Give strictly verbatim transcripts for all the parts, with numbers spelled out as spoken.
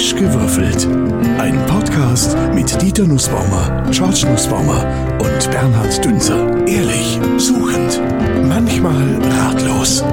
Frisch gewürfelt. Ein Podcast mit Dieter Nussbaumer, George Nussbaumer und Bernhard Dünser. Ehrlich, suchend, manchmal ratlos.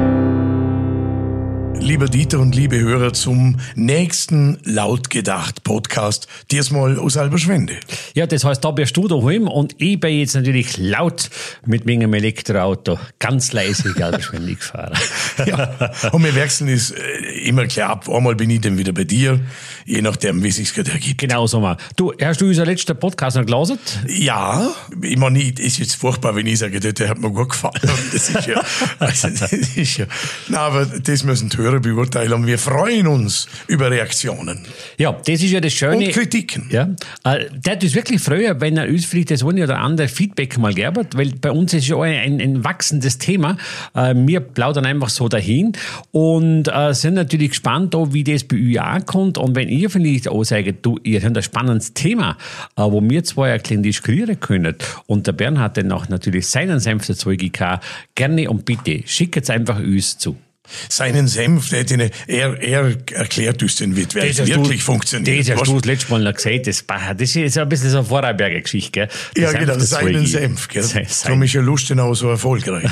Lieber Dieter und liebe Hörer, zum nächsten Lautgedacht-Podcast, diesmal aus Alberschwende. Ja, das heißt, da bist du daheim und ich bin jetzt natürlich laut mit meinem Elektroauto ganz leise in Alberschwende gefahren. Ja, und wir wechseln es immer klar ab. Einmal bin ich dann wieder bei dir, je nachdem, wie es sich gerade ergibt. Genau so mal. Du, hast du unseren letzten Podcast noch gelesen? Ja, ich meine, es ist jetzt furchtbar, wenn ich sage, der hat mir gut gefallen. Das ist ja, also das ist ja, na, aber das müssen die Hörer beurteilen und wir freuen uns über Reaktionen. Ja, das ist ja das Schöne. Und Kritiken. Ja, äh, der hat uns wirklich freuen, wenn er uns vielleicht das eine oder andere Feedback mal geben hat, weil bei uns ist ja ein, ein, ein wachsendes Thema. Äh, wir plaudern einfach so dahin und äh, sind natürlich gespannt, wie das bei euch ankommt. Und wenn ihr vielleicht auch sagt, du, ihr habt ein spannendes Thema, äh, wo wir zwei ein klein diskutieren können und der Bernhard dann auch natürlich seinen Senf dazu gegeben, gerne und bitte schickt es einfach uns zu. Seinen Senf, der den, er, er erklärt uns den, wie es wirklich du, funktioniert. Das hast du das letzte Mal noch gesagt. Das, das ist ein bisschen so eine Vorarlberger Geschichte, gell? Ja, genau, seinen Senf, gell? Sein, Darum ist ja Lustenau so erfolgreich.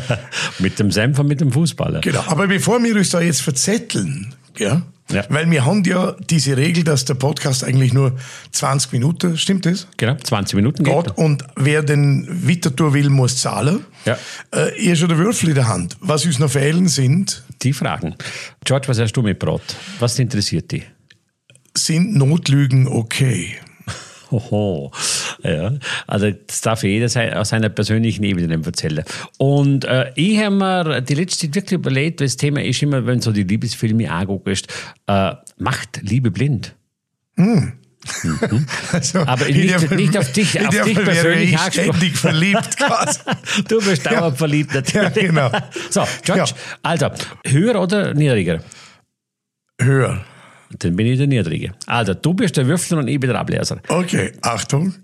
Mit dem Senf und mit dem Fußballer. Genau, aber bevor wir uns da jetzt verzetteln, gell? Ja. Weil wir haben ja diese Regel, dass der Podcast eigentlich nur zwanzig Minuten, stimmt das? Genau, zwanzig Minuten geht. Geht, und wer den Winterthur will, muss zahlen. Ja. Äh, ihr schon der Würfel in der Hand. Was uns noch fehlen sind... Die Fragen. George, was hast du mitgebracht? Was interessiert dich? Sind Notlügen okay? Oho. Ja, also das darf jeder aus seiner persönlichen Ebene erzählen. Und äh, ich habe mir die letzte Zeit wirklich überlegt, weil das Thema ist immer, wenn du so die Liebesfilme anguckst, äh, macht Liebe blind. Hm. Mhm. Also, aber nicht, Fall, nicht auf dich, auf dich Fall persönlich wäre ich ständig verliebt quasi. Du bist dauernd ja. verliebt natürlich. Ja, genau. So, George, ja. Also, höher oder niedriger? Höher. Dann bin ich der Niedrige. Also, du bist der Würfel und ich bin der Ableser. Okay, Achtung.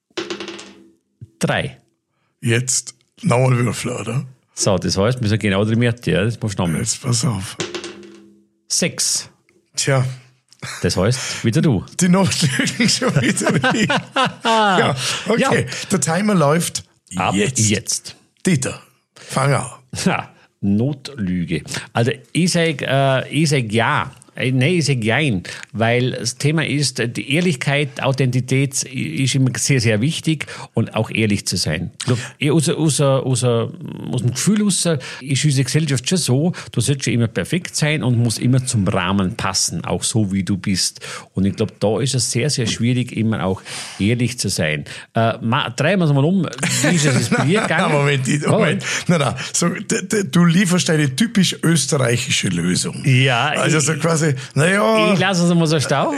Drei. Jetzt nochmal Würfel, oder? So, das heißt, wir sind genau in der Mitte, ja, das musst du nochmal. Jetzt pass auf. Sechs. Tja. Das heißt, wieder du. Die Notlügen schon wieder ich. Ja, okay. Ja. Der Timer läuft ab jetzt. jetzt. Dieter, fang an. Ja, Notlüge. Also, ich sage äh, ich sag ja. Nein, ich sage jein, weil das Thema ist, die Ehrlichkeit, Authentität ist immer sehr, sehr wichtig und auch ehrlich zu sein. Aus, aus, aus, aus dem Gefühl raus ist unsere Gesellschaft schon so, du sollst schon immer perfekt sein und musst immer zum Rahmen passen, auch so wie du bist. Und ich glaube, da ist es sehr, sehr schwierig, immer auch ehrlich zu sein. Äh, ma, drehen wir es mal um, wie ist es bei dir gegangen? Moment, Moment. Oh. Nein, nein. So, d- d- du lieferst eine typisch österreichische Lösung. Ja, also so quasi, naja. Ich lasse es mal so stau.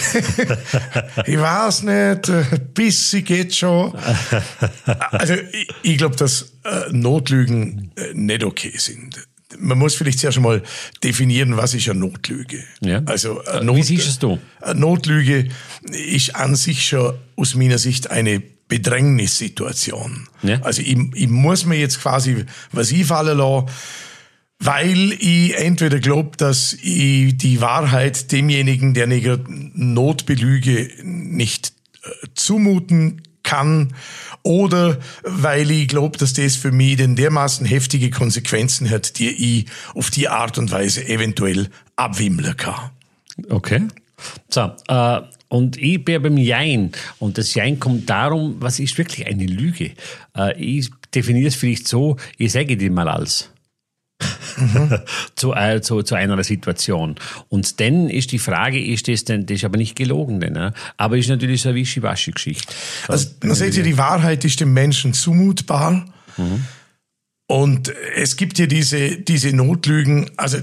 Ich weiß nicht, ein bisschen geht schon. Also ich, ich glaube, dass äh, Notlügen äh, nicht okay sind. Man muss vielleicht zuerst einmal definieren, was ist eine Notlüge. Ja. Also, eine Not, Wie siehst es du? Eine Notlüge ist an sich schon aus meiner Sicht eine Bedrängnissituation. Ja. Also ich, ich muss mir jetzt quasi was einfallen lassen, weil ich entweder glaube, dass ich die Wahrheit demjenigen, der eine Not belüge, nicht äh, zumuten kann, oder weil ich glaube, dass das für mich denn dermaßen heftige Konsequenzen hat, die ich auf die Art und Weise eventuell abwimmeln kann. Okay. So, äh, und ich bin beim Jein. Und das Jein kommt darum, was ist wirklich eine Lüge? Äh, ich definiere es vielleicht so, ich sage dir mal alles. Mhm. zu, äh, zu, zu einer Situation. Und dann ist die Frage, ist das denn, das ist aber nicht gelogen, denn, ne? Aber ist natürlich so eine Wischiwaschi-Geschichte. Also, man sagt ja, die Wahrheit ist dem Menschen zumutbar. Mhm. Und es gibt ja diese, diese Notlügen, also,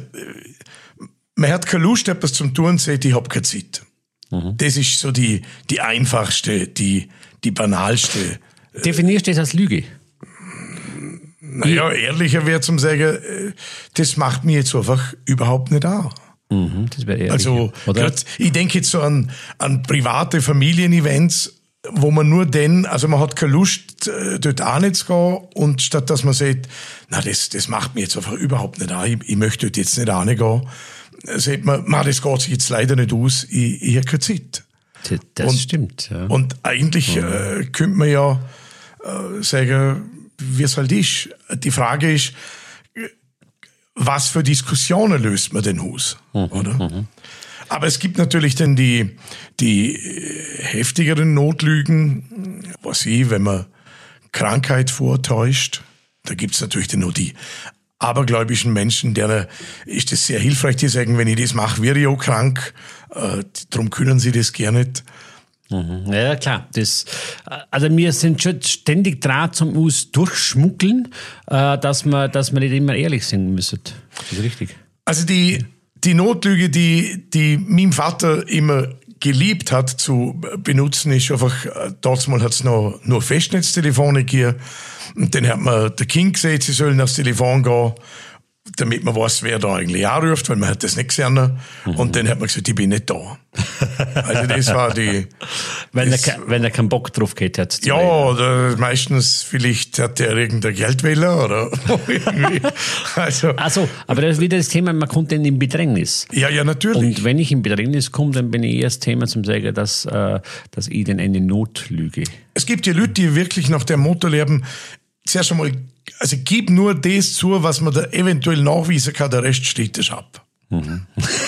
man hat keine Lust, etwas zum Tun, sagt, ich habe keine Zeit. Mhm. Das ist so die, die einfachste, die, die banalste. Definierst du das als Lüge? Naja, ehrlicher wäre zum sagen, das macht mir jetzt einfach überhaupt nicht an. Mhm, das wäre ehrlich. Also, grad, ich denke jetzt so an, an private Familienevents, wo man nur denn, also man hat keine Lust, dort auch nicht zu gehen, und statt dass man sagt, na, das, das macht mir jetzt einfach überhaupt nicht an, ich, ich möchte dort jetzt nicht auch nicht gehen, sagt man, man, das geht sich jetzt leider nicht aus, ich, ich habe keine Zeit. Das und, stimmt. Ja. Und eigentlich mhm. äh, könnte man ja äh, sagen, wie es halt ist. Die Frage ist, was für Diskussionen löst man denn aus? Mhm. Oder? Mhm. Aber es gibt natürlich dann die, die heftigeren Notlügen, was ich, wenn man Krankheit vortäuscht, da gibt's natürlich dann noch die abergläubischen Menschen, denen ist es sehr hilfreich, die sagen, wenn ich das mache, werde ich auch krank, äh, darum können sie das gar nicht. Mhm. Ja, klar. Das, also wir sind schon ständig dran zum Us durchschmuggeln, äh, dass wir, dass wir nicht immer ehrlich sein müssen. Das ist richtig. Also die, die Notlüge, die, die mein Vater immer geliebt hat zu benutzen, ist einfach, damals hat es noch nur Festnetztelefone gegeben. Und dann hat man der Kind gesagt, sie sollen aufs Telefon gehen, damit man weiß, wer da eigentlich anruft, weil man hat das nicht gesehen. Mhm. Und dann hat man gesagt, ich bin nicht da. Also das war die... wenn, das, er, wenn er keinen Bock drauf gehabt hat. Ja, oder meistens vielleicht hat er irgendein Geldwähler oder irgendwie. Also, also, aber das ist wieder das Thema, man kommt dann in Bedrängnis. Ja, ja, natürlich. Und wenn ich in Bedrängnis komme, dann bin ich eher das Thema zum sagen, dass, äh, dass ich dann eine Notlüge. Es gibt ja Leute, die wirklich nach dem Motto leben, zuerst einmal, also gib nur das zu, was man da eventuell nachweisen kann, der Rest steht es ab. Mhm.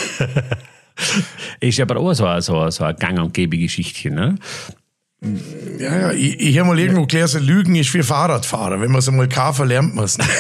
Ist aber auch so eine, so eine, so eine gang- und gäbe Geschichte, ne? Ja, ja, ich, ich habe mal irgendwo gelesen, Lügen ist wie Fahrradfahrer. Wenn man es einmal kann, verlernt man es nicht.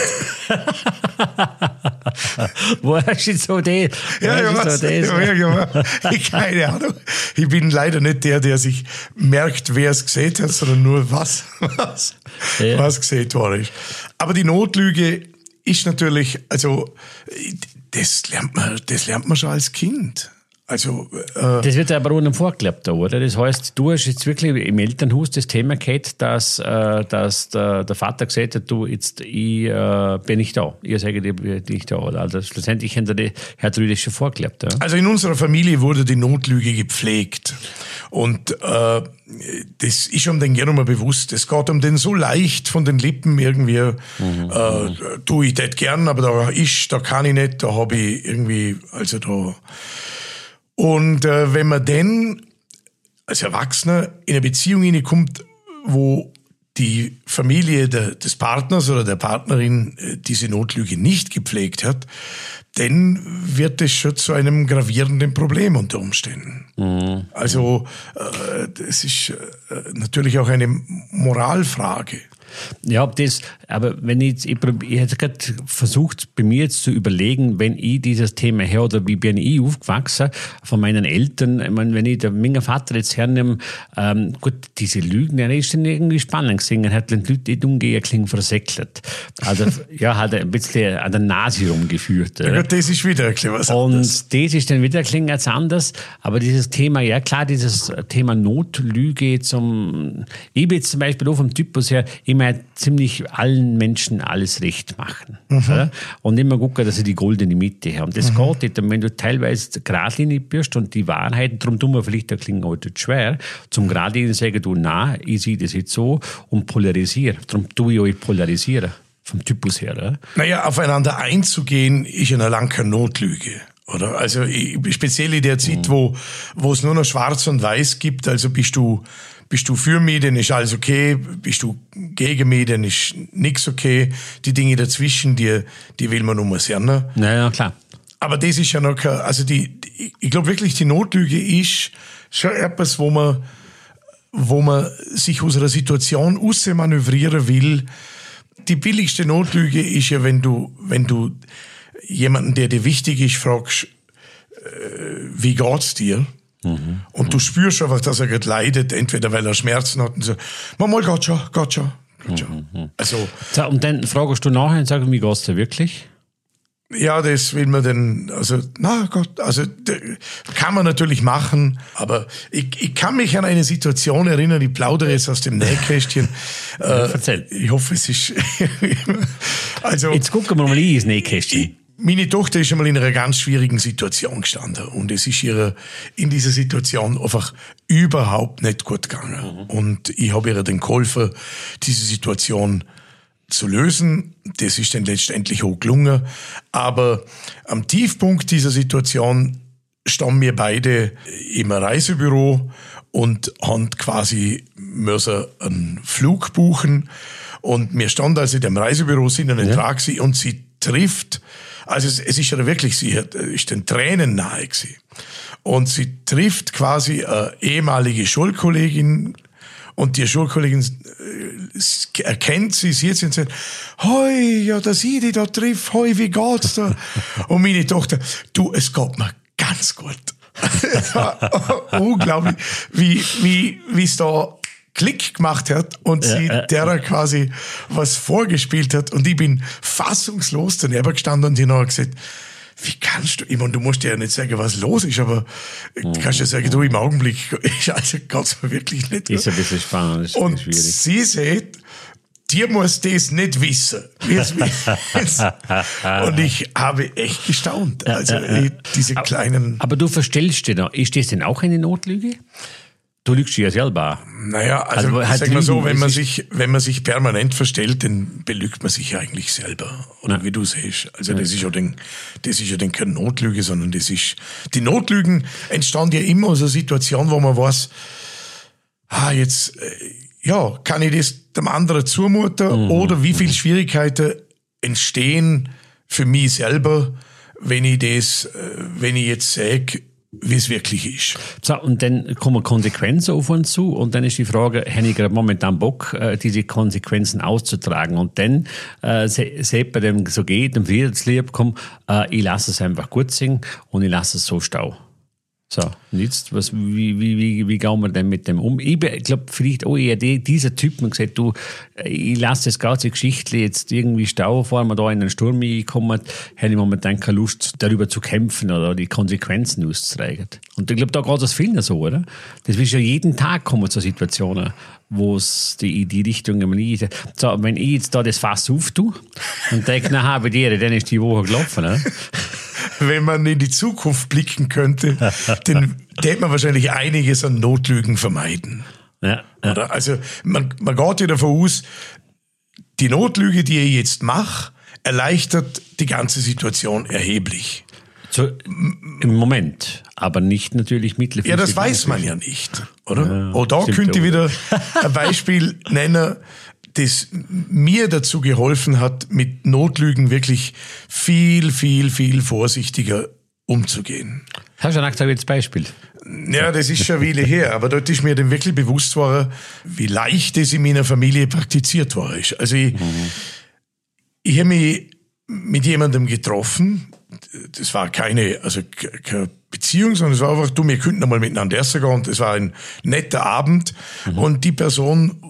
Woher hast du so das? Ja, ja, was, so das? Ja, ja, ich, keine Ahnung. Ich bin leider nicht der, der sich merkt, wer es gesehen hat, sondern nur was, was, ja. was gesehen worden ist. Aber die Notlüge ist natürlich, also, das lernt man, das lernt man schon als Kind. Also, äh, das wird aber ohne vorgelebt, oder? Das heißt, du hast jetzt wirklich im Elternhaus das Thema gehabt, dass, äh, dass der, der Vater gesagt hat, du, jetzt, ich äh, bin nicht da. Ihr sagt, ich bin nicht da, oder? Also, schlussendlich hat der Herr Trü das schon vorgelebt, ja? Also, in unserer Familie wurde die Notlüge gepflegt. Und, äh, das ist um den gerne mal bewusst. Es geht um den so leicht von den Lippen irgendwie, mhm. äh, du, ich tät gern, aber da ist, da kann ich nicht, da habe ich irgendwie, also da, und äh, wenn man dann als Erwachsener in eine Beziehung hineinkommt, wo die Familie de, des Partners oder der Partnerin äh, diese Notlüge nicht gepflegt hat, dann wird es schon zu einem gravierenden Problem unter Umständen. Mhm. Also äh, das ist äh, natürlich auch eine Moralfrage. Ja, das, aber wenn ich jetzt, ich, ich hätte gerade versucht, bei mir jetzt zu überlegen, wenn ich dieses Thema her oder wie bin ich aufgewachsen von meinen Eltern, ich meine, wenn ich der meinen Vater jetzt hernehme, ähm, gut, diese Lügen, der ist dann irgendwie spannend gesehen, er hat den Leuten nicht umgehen, klingt versäckelt. Also, ja, hat er ein bisschen an der Nase rumgeführt. Ja, gut, das ist wieder ein bisschen was anderes. Und das ist dann wieder klingt ganz anders, aber dieses Thema, ja klar, dieses Thema Notlüge zum, ich bin jetzt zum Beispiel auch vom Typus her, immer ziemlich allen Menschen alles recht machen. Mhm. Ja? Und immer gucken, dass sie die goldene Mitte haben. Und das mhm. geht nicht, wenn du teilweise geradlinig bist und die Wahrheiten, darum tun wir vielleicht, da klingt heute schwer, zum geradlinig sagen, du, na, ich sehe das jetzt so und polarisiere. Darum tue ich euch polarisieren, vom Typus her. Ja? Naja, aufeinander einzugehen, ist ja lang keine Notlüge. Oder? Also ich, speziell in der Zeit, mhm. wo, wo es nur noch Schwarz und Weiß gibt, also bist du Bist du für mich, dann ist alles okay. Bist du gegen mich, dann ist nichts okay. Die Dinge dazwischen, die, die will man nur mal sehen. Ne? Naja, klar. Aber das ist ja noch kein, also die, die, ich glaube wirklich, die Notlüge ist schon etwas, wo man, wo man sich aus einer Situation rausmanövrieren will. Die billigste Notlüge ist ja, wenn du, wenn du jemanden, der dir wichtig ist, fragst, äh, wie geht's dir? Mhm. Und du spürst einfach, dass er gerade leidet, entweder weil er Schmerzen hat und so, mal geht schon, geht schon. Geht schon. Mhm. Also, so, und dann fragst du nachher und sagst, wie geht's dir wirklich? Ja, das will man dann, also, na Gott, also, kann man natürlich machen, aber ich, ich kann mich an eine Situation erinnern, ich plaudere jetzt aus dem Nähkästchen. Ja, erzähl. Äh, ich hoffe, es ist, also. Jetzt gucken wir mal in das Nähkästchen. Ich, Meine Tochter ist einmal in einer ganz schwierigen Situation gestanden und es ist ihr in dieser Situation einfach überhaupt nicht gut gegangen. Mhm. Und ich habe ihr dann geholfen, diese Situation zu lösen. Das ist dann letztendlich auch gelungen. Aber am Tiefpunkt dieser Situation standen wir beide im Reisebüro und haben quasi müssen einen Flug buchen. Und wir standen also in dem Reisebüro, sind in einem ja. Taxi und sie trifft, also es, es ist ja wirklich, sie hat, ist den Tränen nahe gewesen. Und sie trifft quasi eine ehemalige Schulkollegin und die Schulkollegin äh, erkennt sie, sieht sie und sagt, hoi, ja, dass ich dich da triff, hoi, wie geht's da? Und meine Tochter, du, es geht mir ganz gut. Unglaublich, wie, wie, wie es da Klick gemacht hat und ja, sie äh, derer quasi was vorgespielt hat. Und ich bin fassungslos daneben gestanden und die haben gesagt, wie kannst du, ich meine, du musst dir ja nicht sagen, was los ist, aber mhm. du kannst ja sagen, du, im Augenblick, also geht's mir wirklich nicht. Ist ein bisschen spannend, ist und schwierig. Sie sagt, dir muss das nicht wissen. Und ich habe echt gestaunt. Also äh, äh, diese aber, kleinen... Aber du verstellst dir noch, ist das denn auch eine Notlüge? Du lügst ja selber. Naja, also, also sagen wir so, wenn man sich, wenn man sich permanent verstellt, dann belügt man sich ja eigentlich selber. Oder ja. wie du siehst. Also, das ist ja dann, das ist ja dann keine Notlüge, sondern das ist, die Notlügen entstanden ja immer aus einer Situation, wo man weiß, ah, jetzt, ja, kann ich das dem anderen zumuten? Mhm. Oder wie viele Schwierigkeiten entstehen für mich selber, wenn ich das, wenn ich jetzt sage, wie es wirklich ist. So, und dann kommen Konsequenzen auf uns zu und dann ist die Frage, habe ich gerade momentan Bock, diese Konsequenzen auszutragen? Und dann äh, sieht man dem so geht, dem Friedenslieb, komm, äh, ich lasse es einfach gut singen und ich lasse es so stau. So, und jetzt, was, wie, wie, wie, wie gehen wir denn mit dem um? Ich glaube, vielleicht auch eher die, dieser Typ, man gesagt, du, ich lasse das ganze Geschichte jetzt irgendwie stau, bevor wir da in einen Sturm kommen, hätte ich momentan keine Lust, darüber zu kämpfen oder die Konsequenzen auszutragen. Und ich glaube, da geht das vielen so, oder? Das ist ja jeden Tag kommen so Situationen, wo es die, die Richtung immer nicht ist. So, wenn ich jetzt da das Fass auftue und denke, na, habe dir, dann ist die Woche gelaufen, ne? Wenn man in die Zukunft blicken könnte, dann hätte man wahrscheinlich einiges an Notlügen vermeiden. Ja, ja. Oder? Also man, man geht ja davon aus, die Notlüge, die ich jetzt mache, erleichtert die ganze Situation erheblich. So, im Moment, aber nicht natürlich mittelfristig. Ja, das weiß man ja nicht, oder? Ja, oh, da könnte ich wieder ein Beispiel nennen, das mir dazu geholfen hat, mit Notlügen wirklich viel, viel, viel vorsichtiger umzugehen. Hast du ein aktuelles Beispiel? Ja, das ist schon eine Weile her, aber dort ist mir dann wirklich bewusst worden, wie leicht das in meiner Familie praktiziert war. Also ich, mhm. ich habe mich mit jemandem getroffen, das war keine, also keine Beziehung, sondern es war einfach, du, wir könnten einmal miteinander essen gehen und es war ein netter Abend mhm. und die Person,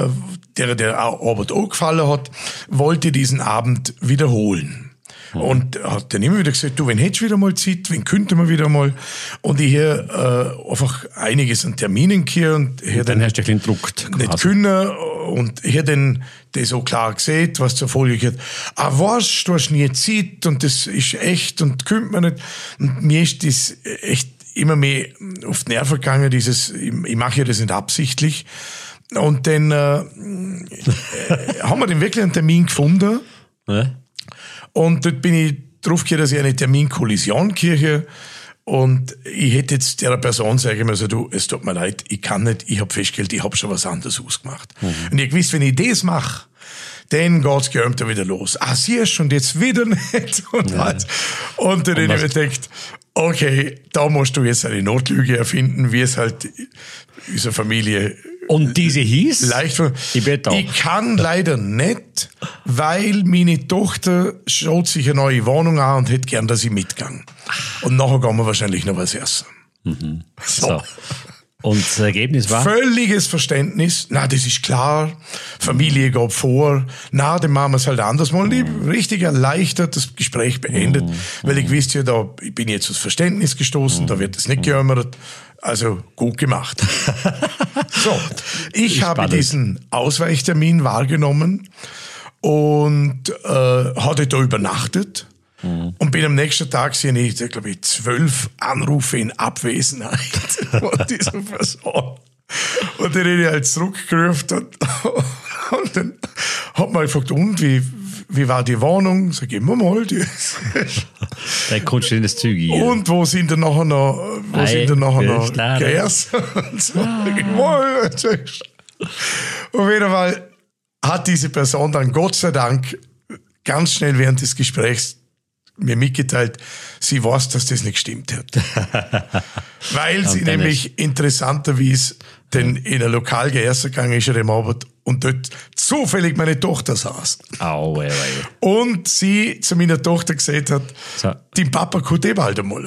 der der Arbeit auch gefallen hat, wollte diesen Abend wiederholen. Mhm. Und hat dann immer wieder gesagt, du, wenn hättest du wieder mal Zeit, wenn könnte man wieder mal. Und ich hier äh, einfach einiges an Terminen hier und hier und dann, dann hast du ein bisschen gedruckt. Nicht können und hier dann das so klar gesehen, was zur Folge geht. Ah, was, du hast nie Zeit und das ist echt und könnte man nicht. Und mir ist das echt immer mehr auf die Nerven gegangen, dieses, ich, ich mache ja das nicht absichtlich. Und dann äh, äh, haben wir dann wirklich einen Termin gefunden. Ja. Und dort bin ich drauf gekommen, dass ich eine Terminkollision kriege. Und ich hätte jetzt der Person sagen müssen, du, es tut mir leid, ich kann nicht, ich habe festgestellt, ich habe schon was anderes ausgemacht. Mhm. Und ich wusste, wenn ich das mache, dann geht's geömter wieder los. Ah, siehst du, und jetzt wieder nicht. Und, ja. und dann habe ich mir gedacht, okay, da musst du jetzt eine Notlüge erfinden, wie es halt unsere Familie. Und diese hieß? Leicht, ich, ich kann leider nicht, weil meine Tochter schaut sich eine neue Wohnung an und hätte gern, dass ich mitgehe. Und nachher gehen wir wahrscheinlich noch was essen. Mhm. So. so. Und das Ergebnis war? Völliges Verständnis. Na, das ist klar. Familie geht vor. Na, dann machen wir es halt anders. Mal mhm. richtig erleichtert, das Gespräch beendet. Mhm. Weil ich wusste ja, da ich bin jetzt aufs Verständnis gestoßen, mhm. da wird es nicht geämmert. Also gut gemacht. So, ich Spannend. habe diesen Ausweichtermin wahrgenommen und äh, hatte da übernachtet. Mhm. Und bin am nächsten Tag sehe ich, glaube ich, zwölf Anrufe in Abwesenheit von dieser Person. Und dann bin ich halt zurückgerufen und, und dann hat man gefragt, und wie, wie war die Wohnung? Sag ich, mal, die Da kommst du in das Züge. Und wo sind denn nachher noch, wo Ei, sind denn nachher noch klar. Gärs? Und so, ah. Auf jeden Fall hat diese Person dann Gott sei Dank ganz schnell während des Gesprächs mir mitgeteilt, sie weiß, dass das nicht gestimmt hat. Weil sie nämlich interessanterweise denn in ein Lokal gegessen gegangen ist am Abend und dort zufällig meine Tochter saß. Au, ey, ey. Und sie zu meiner Tochter gesagt hat, so. den Papa kommt eh bald einmal.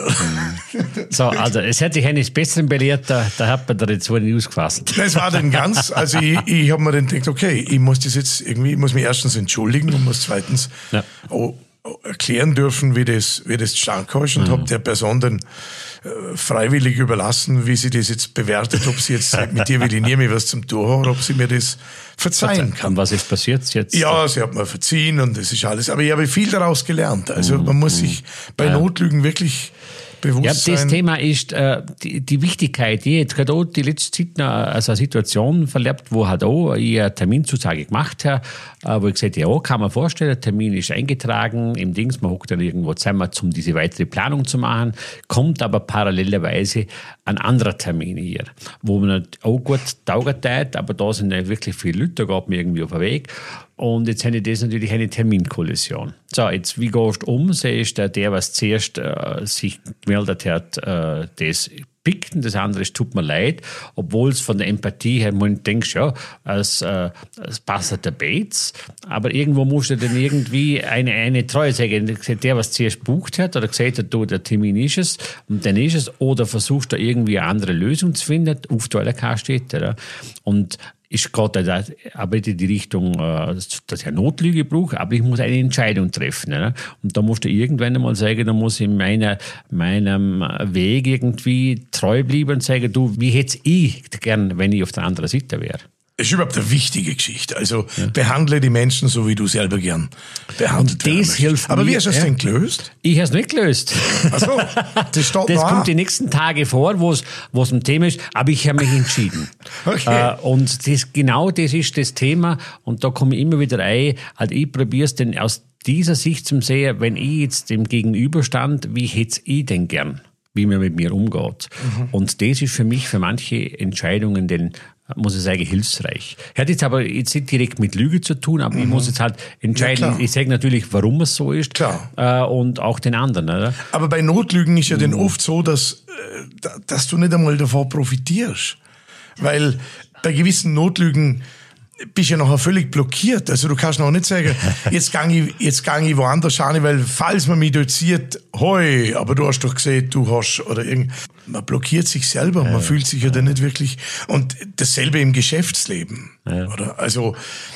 So, also es hat sich eines Besseren belehrt, da, da hat man da jetzt wohl nicht ausgefasst. Das war dann ganz, also ich, ich habe mir dann gedacht, okay, ich muss das jetzt irgendwie, ich muss mich erstens entschuldigen und muss zweitens ja. auch erklären dürfen, wie das, wie das zustande kam und mhm. habe der Person dann äh, freiwillig überlassen, wie sie das jetzt bewertet, ob sie jetzt sagt, mit dir will ich nie mehr was zum tun haben, oder ob sie mir das verzeihen kann. Und was ist passiert jetzt? Ja, sie hat mir verziehen und das ist alles, aber ich habe viel daraus gelernt. Also man muss sich bei ja. Notlügen wirklich bewusst ja, sein. Das Thema ist äh, die, die Wichtigkeit. Ich jetzt gerade auch die letzte Zeit noch also eine Situation verlebt, wo halt auch ich eine Terminzusage gemacht habe, äh, wo ich gesagt habe, ja, kann man vorstellen, der Termin ist eingetragen, im Dings, man hockt dann irgendwo zusammen, um diese weitere Planung zu machen, kommt aber parallelweise ein anderer Termin hier, wo man auch gut taugt hat, aber da sind ja wirklich viele Leute, da geht man irgendwie auf den Weg. Und jetzt habe ich das natürlich eine Terminkollision. So, jetzt, wie gehst du um? Siehst du, der, was zuerst äh, sich gemeldet hat, äh, das pickt und das andere ist, tut mir leid, obwohl es von der Empathie her, man denkst, ja, es, äh, es passt der Bates, aber irgendwo musst du dann irgendwie eine, eine Treue sagen, der, was zuerst bucht hat oder gesagt hat, du, der Termin ist es und dann ist es, oder versuchst du irgendwie eine andere Lösung zu finden, auf der L K steht, oder? Und ich gehe da aber in die Richtung, dass ich eine Notlüge brauche, aber ich muss eine Entscheidung treffen. Ne? Und da musst du irgendwann einmal sagen, da muss ich meiner, meinem Weg irgendwie treu bleiben und sagen, du, wie hätte ich gern, wenn ich auf der anderen Seite wäre? Das ist überhaupt eine wichtige Geschichte. Also ja. behandle die Menschen so, wie du selber gern behandelt werden das hilft Aber mir, wie hast du das ja. denn gelöst? Ich habe es nicht gelöst. Ach so, das steht Das da. kommt die nächsten Tage vor, wo es wo es ein Thema ist, aber ich habe mich entschieden. Okay. Äh, und das, genau das ist das Thema und da komme ich immer wieder ein, halt ich probiere es denn aus dieser Sicht zu sehen, wenn ich jetzt dem Gegenüberstand, wie hätte ich denn gern, wie man mit mir umgeht. Mhm. Und das ist für mich, für manche Entscheidungen, denn muss ich sagen, hilfsreich. Hat jetzt aber jetzt nicht direkt mit Lüge zu tun, aber mhm. ich muss jetzt halt entscheiden, ja, ich sage natürlich, warum es so ist äh, und auch den anderen. Oder? Aber bei Notlügen ist ja mhm. dann oft so, dass, dass du nicht einmal davon profitierst. Weil bei gewissen Notlügen bist du ja nachher völlig blockiert. Also du kannst noch nicht sagen, jetzt gang ich, jetzt gang ich woanders hin, weil falls man mich dort sieht, hoi, aber du hast doch gesehen, du hast, oder irgend, man blockiert sich selber, man ja, fühlt sich ja, ja dann nicht wirklich, und dasselbe im Geschäftsleben, ja. oder? Also,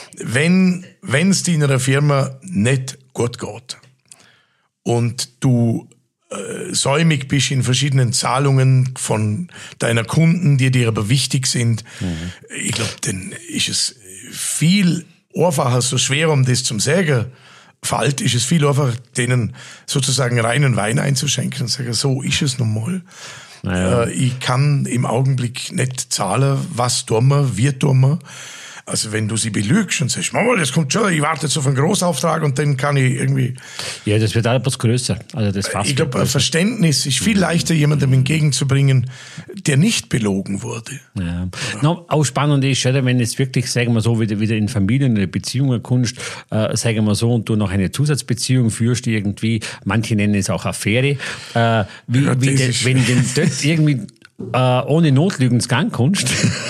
wenn, wenn es dir in einer Firma nicht gut geht und du äh, säumig bist in verschiedenen Zahlungen von deiner Kunden, die dir aber wichtig sind, mhm. ich glaube, dann ist es viel einfacher, so schwer, um das zum sagen fällt, ist es viel einfacher, denen sozusagen reinen Wein einzuschenken und sagen, so ist es nun mal. Naja. Äh, ich kann im Augenblick nicht zahlen, was tun wir, wie tun wir. Also wenn du sie belügst und sagst, Mama, das kommt schon, ich warte jetzt auf einen Großauftrag und dann kann ich irgendwie... Ja, das wird etwas größer. Also das fast ich glaube, ein Verständnis ist viel leichter, jemandem entgegenzubringen, der nicht belogen wurde. Ja. No, auch spannend ist, oder, wenn jetzt wirklich, sagen wir so, wieder, wieder in Familien oder Beziehungen kommst, äh, sagen wir so, und du noch eine Zusatzbeziehung führst, irgendwie, manche nennen es auch Affäre, äh, wie, ja, wie de, wenn denn dort irgendwie Äh, ohne Notlügen ins Gang kommst.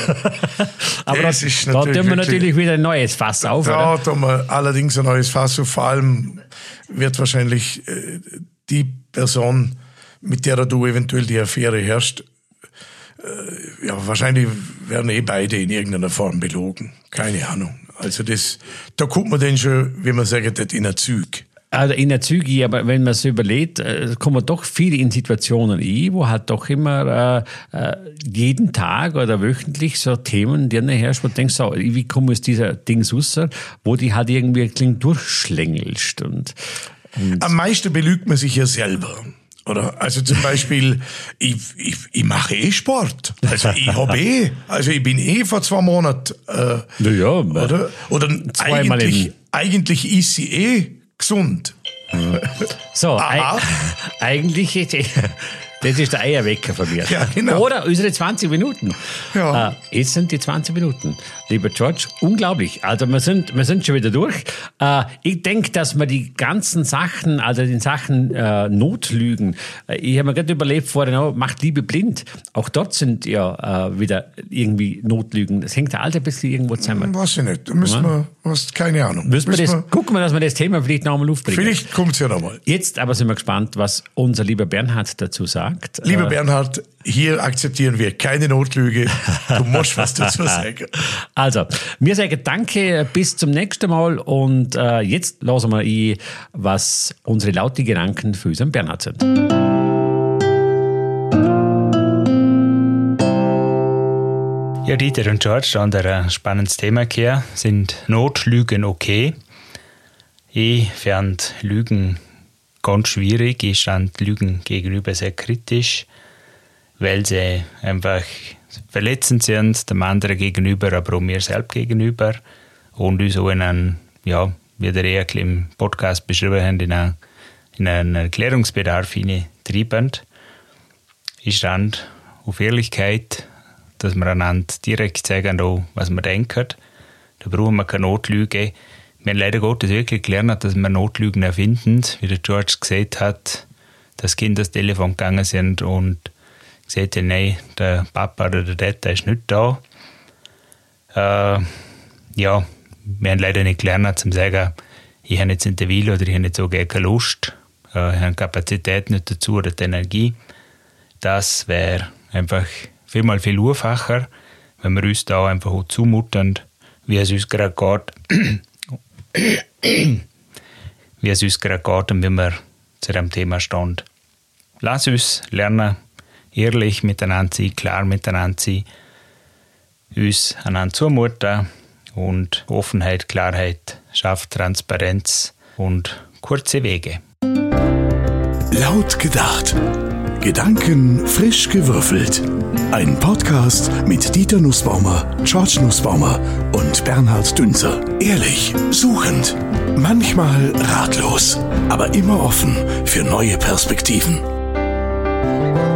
Aber das das, da tun wir natürlich wieder ein neues Fass auf. Da oder? tun wir allerdings ein neues Fass auf. Vor allem wird wahrscheinlich äh, die Person, mit der du eventuell die Affäre herrschst, äh, ja, wahrscheinlich werden eh beide in irgendeiner Form belogen. Keine Ahnung. Also das, da guckt man dann schon, wie man sagt, in ein Zug. Also in der Züge, aber wenn man es überlegt, kommen doch viele in Situationen ein, wo halt doch immer äh, jeden Tag oder wöchentlich so Themen dir herrschen, wo du denkst, so, wie komme aus dieser Dings raus, wo die halt irgendwie klingt durchschlängelst. Und, und am meisten belügt man sich ja selber. Oder? Also zum Beispiel, ich, ich, ich mache eh Sport. Also ich habe eh, also ich bin eh vor zwei Monaten, äh, ja, ja, oder? Oder eigentlich, eigentlich ist sie eh gesund. So, eig- eigentlich ist das ist der Eierwecker von mir. Ja, genau. Oder unsere zwanzig Minuten. Ja. Äh, jetzt sind die zwanzig Minuten. Lieber George, unglaublich. Also wir sind, wir sind schon wieder durch. Äh, ich denke, dass wir die ganzen Sachen, also die Sachen äh, Notlügen, äh, ich habe mir gerade überlegt vorhin, auch, macht Liebe blind. Auch dort sind ja äh, wieder irgendwie Notlügen. Das hängt ja alles ein bisschen irgendwo zusammen. Weiß ich nicht. Da müssen wir, was, keine Ahnung. Müssen wir das, wir, gucken wir, dass wir das Thema vielleicht noch einmal aufbringen. Vielleicht kommt es ja noch mal. Jetzt aber sind wir gespannt, was unser lieber Bernhard dazu sagt. Lieber Bernhard, hier akzeptieren wir keine Notlüge. Du musst was dazu sagen. Also, wir sagen danke, bis zum nächsten Mal und äh, jetzt lassen wir ein, was unsere lauten Gedanken für unseren Bernhard sind. Ja, Dieter und George, da haben ein spannendes Thema gehört. Sind Notlügen okay? Ich fand Lügen ganz schwierig. Ich stand Lügen gegenüber sehr kritisch, weil sie einfach verletzend sind, dem anderen gegenüber, aber auch mir selbst gegenüber. Und uns auch in einen, ja, wie der eher im Podcast beschrieben haben, in einen, in einen Erklärungsbedarf hineintreiben. Ich stand auf Ehrlichkeit, dass wir einander direkt sagen, auch, was wir denken. Da brauchen wir keine Notlüge. Wir haben leider Gottes wirklich gelernt, dass wir Notlügen erfinden, wie der George gesagt hat, dass Kinder das Telefon gegangen sind und gesagt haben, nein, der Papa oder der Dad ist nicht da. Äh, ja, wir haben leider nicht gelernt, zu sagen, ich habe jetzt nicht den Willen oder ich habe nicht so gerne keine Lust, äh, ich habe die Kapazität nicht dazu oder die Energie. Das wäre einfach vielmal viel einfacher, wenn wir uns da einfach auch zumuten, wie es uns gerade geht, wie es uns gerade geht und wie wir zu dem Thema stehen. Lass uns lernen, ehrlich miteinander sein, klar miteinander sein, uns einander zumuten und Offenheit, Klarheit schafft Transparenz und kurze Wege. Laut gedacht. Gedanken frisch gewürfelt. Ein Podcast mit Dieter Nussbaumer, George Nussbaumer und Bernhard Dünzer. Ehrlich, suchend, manchmal ratlos, aber immer offen für neue Perspektiven.